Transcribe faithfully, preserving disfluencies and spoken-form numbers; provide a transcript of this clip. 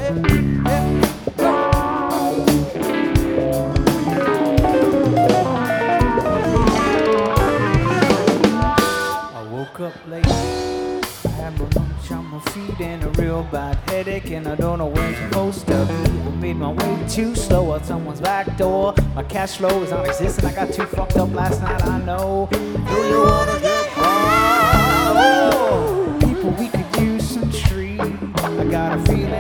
Up late, I had my lunch on my feet and a real bad headache, and I don't know where I'm supposed to be. I made my way too slow out someone's back door. My cash flow is non-existent. I got too fucked up last night, I know. Do you wanna